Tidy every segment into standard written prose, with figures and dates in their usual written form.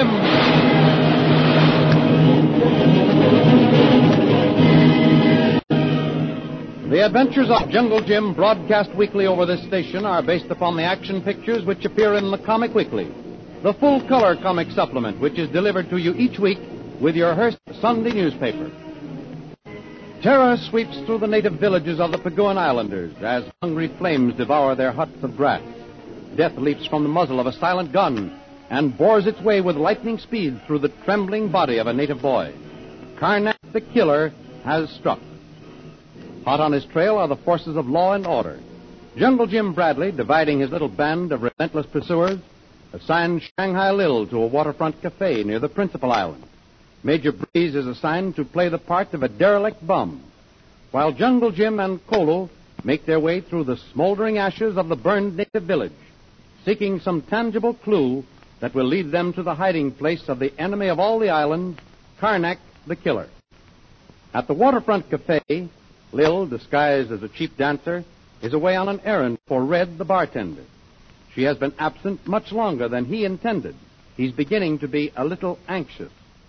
Jim. The adventures of Jungle Jim, broadcast weekly over this station, are based upon the action pictures which appear in the Comic Weekly, the full-color comic supplement which is delivered to you each week with your Hearst Sunday newspaper. Terror sweeps through the native villages of the Paguan Islanders as hungry flames devour their huts of grass. Death leaps from the muzzle of a silent gun and bores its way with lightning speed through the trembling body of a native boy. Karnak the Killer has struck. Hot on his trail are the forces of law and order. Jungle Jim Bradley, dividing his little band of relentless pursuers, assigned Shanghai Lil to a waterfront cafe near the principal island. Major Breeze is assigned to play the part of a derelict bum, while Jungle Jim and Kolo make their way through the smoldering ashes of the burned native village, seeking some tangible clue that will lead them to the hiding place of the enemy of all the island, Karnak the Killer. At the waterfront cafe, Lil, disguised as a cheap dancer, is away on an errand for Red, the bartender. She has been absent much longer than he intended. He's beginning to be a little anxious.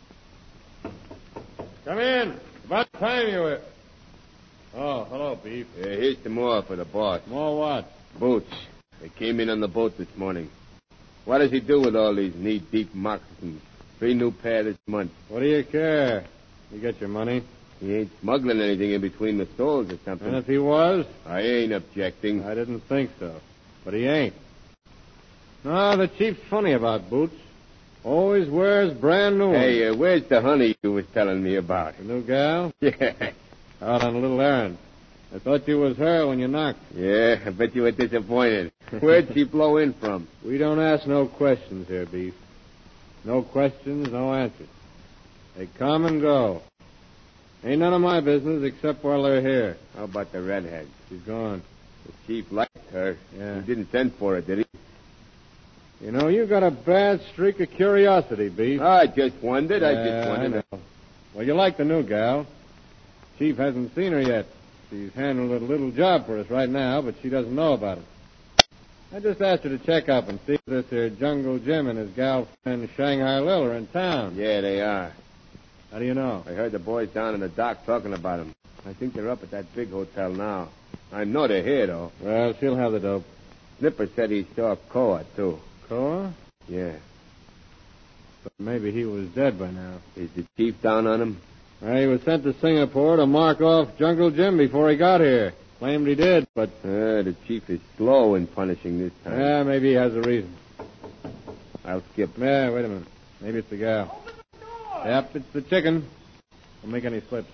Come in. About time you were. Oh, hello, Beef. Here's some more for the boss. More what? Boots. They came in on the boat this morning. What does he do with all these knee-deep moccasins? 3 new pair this month. What do you care? You get your money. He ain't smuggling anything in between the stores or something. And if he was? I ain't objecting. I didn't think so. But he ain't. No, the chief's funny about Boots. Always wears brand new ones. Hey, where's the honey you was telling me about? The new gal? Yeah. Out on a little errand. I thought you was her when you knocked. Yeah, I bet you were disappointed. Where'd she blow in from? We don't ask no questions here, Beef. No questions, no answers. They come and go. Ain't none of my business except while they're here. How about the redhead? She's gone. The chief liked her. Yeah. He didn't send for her, did he? You know, you got a bad streak of curiosity, Beef. I just wondered. Yeah, I just wondered. I know. Well, you like the new gal. Chief hasn't seen her yet. She's handling a little job for us right now, but she doesn't know about it. I just asked her to check up and see if this here Jungle Jim and his gal friend Shanghai Lil are in town. Yeah, they are. How do you know? I heard the boys down in the dock talking about him. I think they're up at that big hotel now. I know they're here, though. Well, she'll have the dope. Snipper said he saw Koa, too. Koa? Yeah. But maybe he was dead by now. Is the chief down on him? Well, he was sent to Singapore to mark off Jungle Jim before he got here. Claimed he did, but... The chief is slow in punishing this time. Yeah, maybe he has a reason. I'll skip. Yeah, wait a minute. Maybe it's the gal. Open the door. Yep, it's the chicken. Don't make any slips.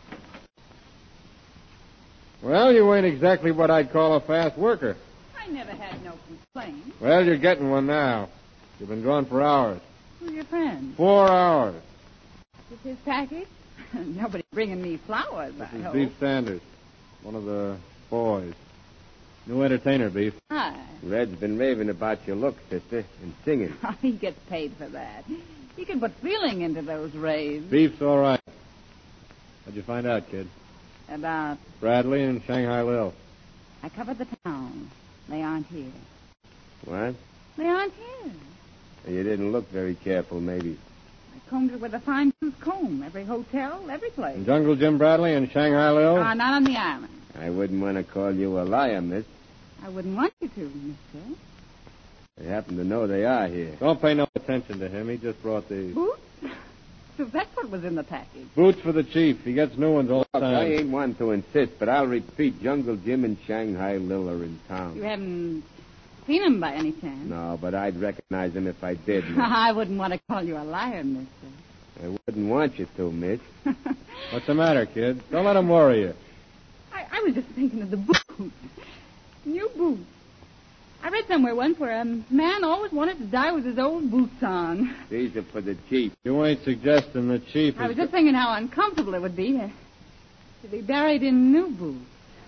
Well, you ain't exactly what I'd call a fast worker. I never had no complaints. Well, you're getting one now. You've been gone for hours. Who's your friend? 4 hours. Is his package? Nobody's bringing me flowers, I This is hope. Beef Sanders, one of the boys. New entertainer, Beef. Hi. Red's been raving about your look, sister, and singing. He gets paid for that. He can put feeling into those raves. Beef's all right. What'd you find out, kid? About... Bradley and Shanghai Lil. I covered the town. They aren't here. What? They aren't here. You didn't look very careful, maybe. I combed it with a fine-tooth comb. Every hotel, every place. And Jungle Jim Bradley and Shanghai Lil? Not on the island. I wouldn't want to call you a liar, miss. I wouldn't want you to, mister. I happen to know they are here. Don't pay no attention to him. He just brought these. Boots? So that's what was in the package. Boots for the chief. He gets new ones all the Look, time. I ain't one to insist, but I'll repeat, Jungle Jim and Shanghai Lil are in town. You haven't seen him by any chance? No, but I'd recognize him if I did. miss. I wouldn't want to call you a liar, mister. I wouldn't want you to, miss. What's the matter, kid? Don't let him worry you. I was just thinking of the boots. New boots. I read somewhere once where a man always wanted to die with his old boots on. These are for the chief. You ain't suggesting the chief I is... was just thinking how uncomfortable it would be to be buried in new boots.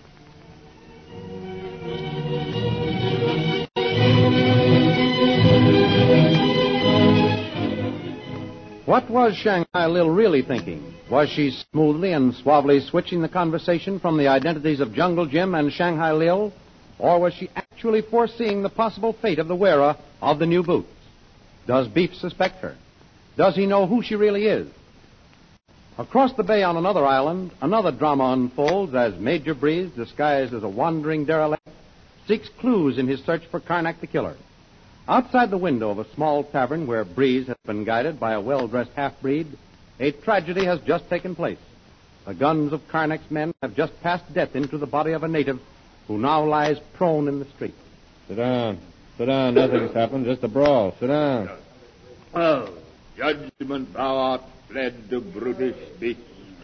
What was Shanghai Lil really thinking? Was she smoothly and suavely switching the conversation from the identities of Jungle Jim and Shanghai Lil? Or was she actually foreseeing the possible fate of the wearer of the new boots? Does Beef suspect her? Does he know who she really is? Across the bay on another island, another drama unfolds as Major Breeze, disguised as a wandering derelict, seeks clues in his search for Karnak the Killer. Outside the window of a small tavern where Breeze has been guided by a well-dressed half-breed, a tragedy has just taken place. The guns of Karnak's men have just passed death into the body of a native who now lies prone in the street. Sit down. Sit down. Nothing's happened. Just a brawl. Sit down. Oh, judgment thou art fled to brutish beasts,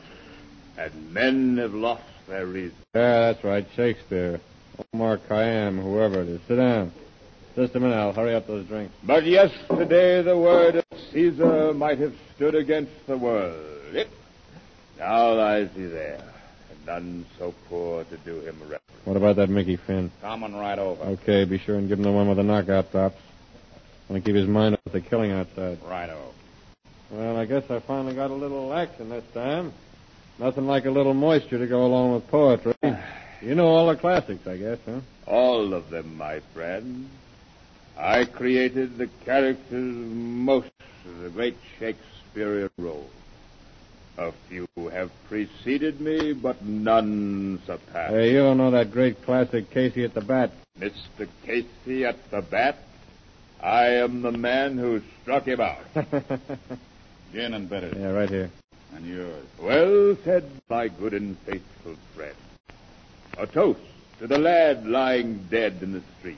and men have lost their reason. Yeah, that's right. Shakespeare. Omar Khayyam, whoever it is. Sit down. Just a minute. I'll hurry up those drinks. But yesterday the word of Caesar might have stood against the world. Now lies he there, and none so poor to do him reverence. What about that Mickey Finn? Coming right over. Okay, be sure and give him the one with the knockout tops. Want to keep his mind off the killing outside. Righto. Well, I guess I finally got a little action this time. Nothing like a little moisture to go along with poetry. You know all the classics, I guess, huh? All of them, my friend. I created the characters of most of the great Shakespearean roles. A few have preceded me, but none surpassed. Hey, you don't know that great classic Casey at the Bat. Mr. Casey at the bat, I am the man who struck him out. Gin and bitters. Yeah, right here. And yours. Well said, my good and faithful friend. A toast to the lad lying dead in the street.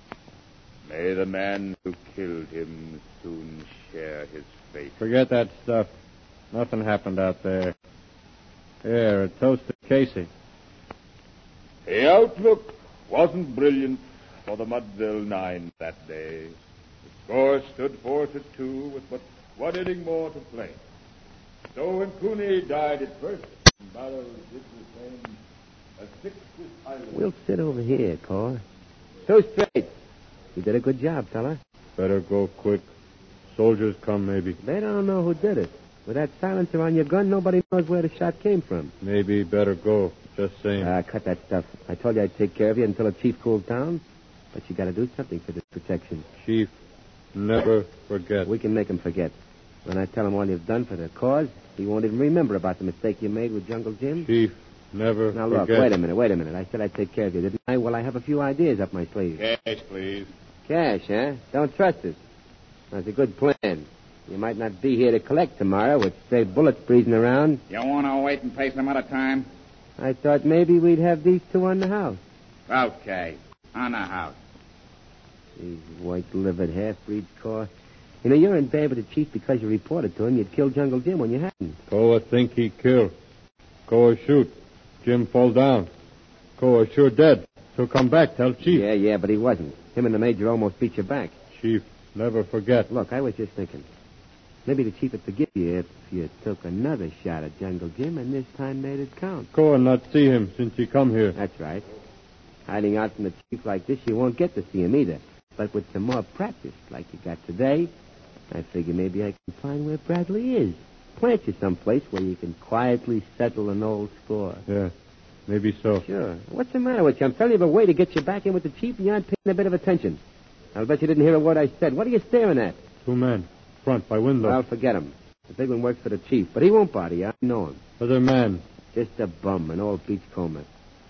May the man who killed him soon share his fate. Forget that stuff. Nothing happened out there. Here, a toast to Casey. The outlook wasn't brilliant for the Mudville Nine that day. The score stood 4-2 with but one inning more to play. So when Cooney died at first, and Barrows did the same, a sixth is silent. We'll sit over here, Cor. Two straight. You did a good job, fella. Better go quick. Soldiers come, maybe. They don't know who did it. With that silencer on your gun, nobody knows where the shot came from. Maybe better go. Just saying. Cut that stuff. I told you I'd take care of you until the chief cools down. But you got to do something for this protection. Chief, never forget. We can make him forget. When I tell him all you've done for the cause, he won't even remember about the mistake you made with Jungle Jim. Chief, never now, look, forget. wait a minute. I said I'd take care of you, didn't I? Well, I have a few ideas up my sleeve. Cash, please. Cash, huh? Don't trust us. That's a good plan. You might not be here to collect tomorrow with stray bullets breezing around. You want to wait and pay some other time? I thought maybe we'd have these two on the house. Okay. On the house. These white-livered half-breeds, Cor. You know, you're in bed with the chief because you reported to him you'd killed Jungle Jim when you hadn't. Koa think he kill. Koa shoot. Jim fall down. Koa sure dead. So come back, tell Chief. Yeah, but he wasn't. Him and the major almost beat you back. Chief, never forget. Look, I was just thinking. Maybe the chief would forgive you if you took another shot at Jungle Jim and this time made it count. Koa not see him since he come here. That's right. Hiding out from the chief like this, you won't get to see him either. But with some more practice like you got today, I figure maybe I can find where Bradley is. Plant you someplace where you can quietly settle an old score. Yeah, maybe so. Sure. What's the matter with you? I'm telling you of a way to get you back in with the chief and you aren't paying a bit of attention. I'll bet you didn't hear a word I said. What are you staring at? 2 men. Front by window. Well, forget him. The big one works for the chief, but he won't bother you. I know him. Other man. Just a bum, an old beachcomber.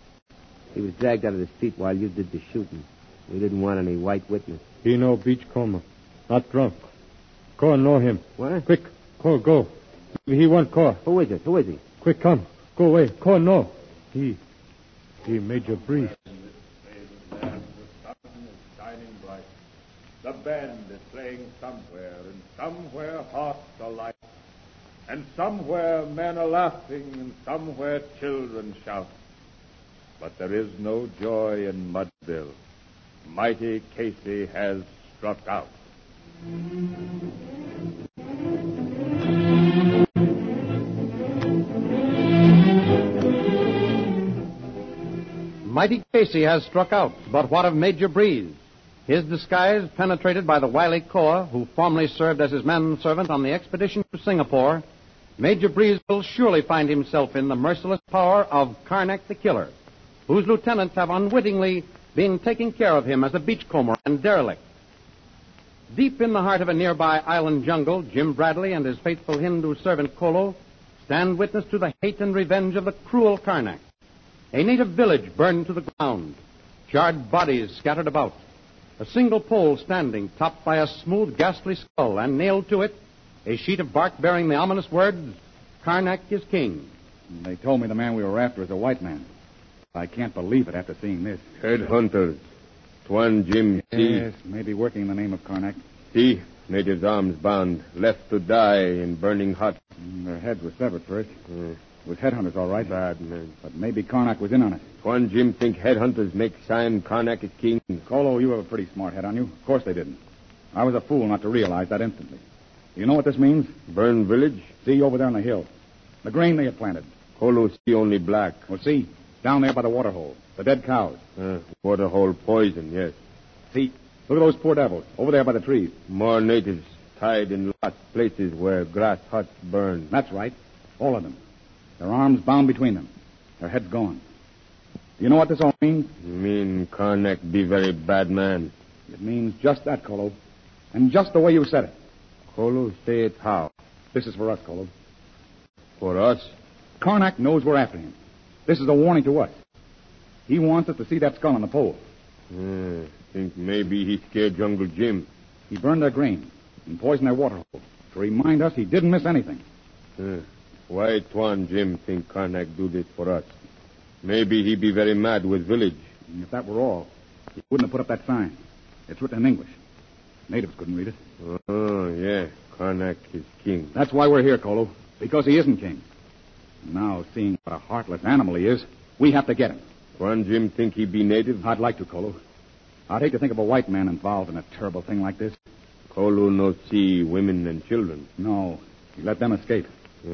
He was dragged out of the street while you did the shooting. We didn't want any white witness. He no beachcomber. Not drunk. Koa know him. What? Quick, Koa, go. He want Koa. Who is it? Quick, come. Go away. Koa, no. He Major Breeze. The sun is shining bright. The band is playing somewhere, and somewhere hearts are light. And somewhere men are laughing, and somewhere children shout. But there is no joy in Mudville. Mighty Casey has struck out. Mighty Casey has struck out, but what of Major Breeze? His disguise penetrated by the wily Koa, who formerly served as his manservant on the expedition to Singapore, Major Breeze will surely find himself in the merciless power of Karnak the Killer, whose lieutenants have unwittingly been taking care of him as a beachcomber and derelict. Deep in the heart of a nearby island jungle, Jim Bradley and his faithful Hindu servant Kolo stand witness to the hate and revenge of the cruel Karnak. A native village burned to the ground, charred bodies scattered about, a single pole standing topped by a smooth, ghastly skull, and nailed to it a sheet of bark bearing the ominous words, Karnak is king. They told me the man we were after is a white man. I can't believe it after seeing this. Headhunters. Tuan Jim C. Yes, maybe working in the name of Karnak. See, natives arms bound, left to die in burning hut. Their heads were severed first. It was headhunters, all right. Bad man. But maybe Karnak was in on it. Tuan Jim think headhunters make sign Karnak is king. Kolo, you have a pretty smart head on you. Of course they didn't. I was a fool not to realize that instantly. You know what this means? Burn village? See, over there on the hill. The grain they had planted. Kolo see only black. Well, see, down there by the waterhole. The dead cows. Waterhole poison, yes. See, look at those poor devils over there by the trees. More natives tied in lots places where grass huts burn. That's right. All of them. Their arms bound between them. Their heads gone. Do you know what this all means? Mean Karnak be very bad man. It means just that, Kolo. And just the way you said it. Kolo say it how? This is for us, Kolo. For us? Karnak knows we're after him. This is a warning to us. He wants us to see that skull on the pole. Think maybe he scared Jungle Jim. He burned their grain and poisoned their water hole to remind us he didn't miss anything. Why Tuan Jim think Karnak do this for us? Maybe he be very mad with village. And if that were all, he wouldn't have put up that sign. It's written in English. Natives couldn't read it. Oh, yeah. Karnak is king. That's why we're here, Kolo. Because he isn't king. Now, seeing what a heartless animal he is, we have to get him. Tuan Jim think he be native? I'd like to, Kolo. I'd hate to think of a white man involved in a terrible thing like this. Kolo no see women and children. No, he let them escape.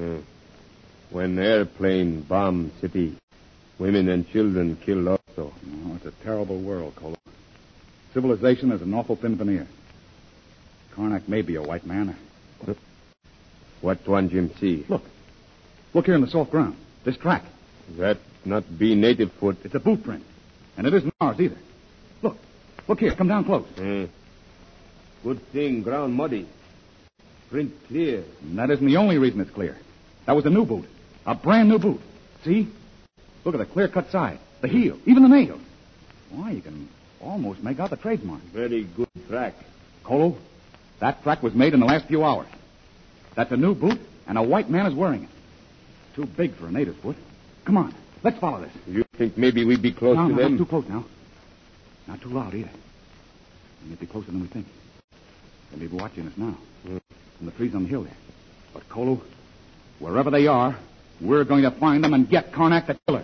When airplane bomb city, women and children killed also. Oh, it's a terrible world, Kolo. Civilization is an awful thin veneer. Karnak may be a white man. What Tuan Jim see? Look. Look here in the soft ground. This track. That not be native foot. It's a boot print. And it isn't ours either. Look. Look here. Come down close. Good thing. Ground muddy. Print clear. And that isn't the only reason it's clear. That was a new boot. A brand new boot. See? Look at the clear-cut side. The heel. Even the nails. Why, you can almost make out the trademark. Very good track. Kolo, that track was made in the last few hours. That's a new boot, and a white man is wearing it. Too big for a native's foot. Come on, let's follow this. You think maybe we'd be close to them? Not too close now. Not too loud either. We may be closer than we think. They'll be watching us now. From the trees on the hill there. But, Kolo, wherever they are, we're going to find them and get Karnak the killer.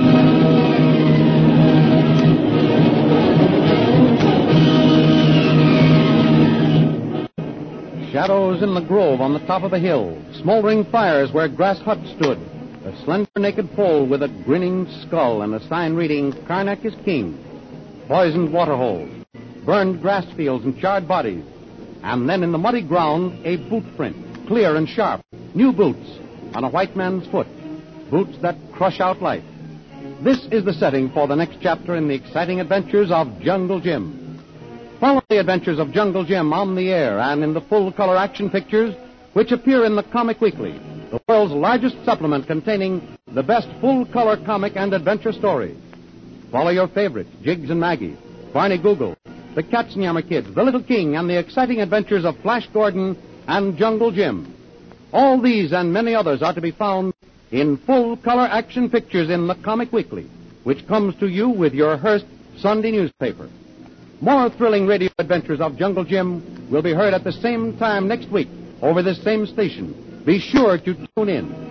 Shadows in the grove on the top of the hill, smoldering fires where grass huts stood, a slender naked pole with a grinning skull and a sign reading, Karnak is king, poisoned water holes, burned grass fields and charred bodies, and then in the muddy ground, a boot print, clear and sharp, new boots on a white man's foot, boots that crush out life. This is the setting for the next chapter in the exciting adventures of Jungle Jim. Follow the adventures of Jungle Jim on the air and in the full-color action pictures which appear in the Comic Weekly, the world's largest supplement containing the best full-color comic and adventure stories. Follow your favorites, Jiggs and Maggie, Barney Google, the Katzenjammer Kids, the Little King, and the exciting adventures of Flash Gordon and Jungle Jim. All these and many others are to be found in full-color action pictures in the Comic Weekly, which comes to you with your Hearst Sunday newspaper. More thrilling radio adventures of Jungle Jim will be heard at the same time next week over this same station. Be sure to tune in.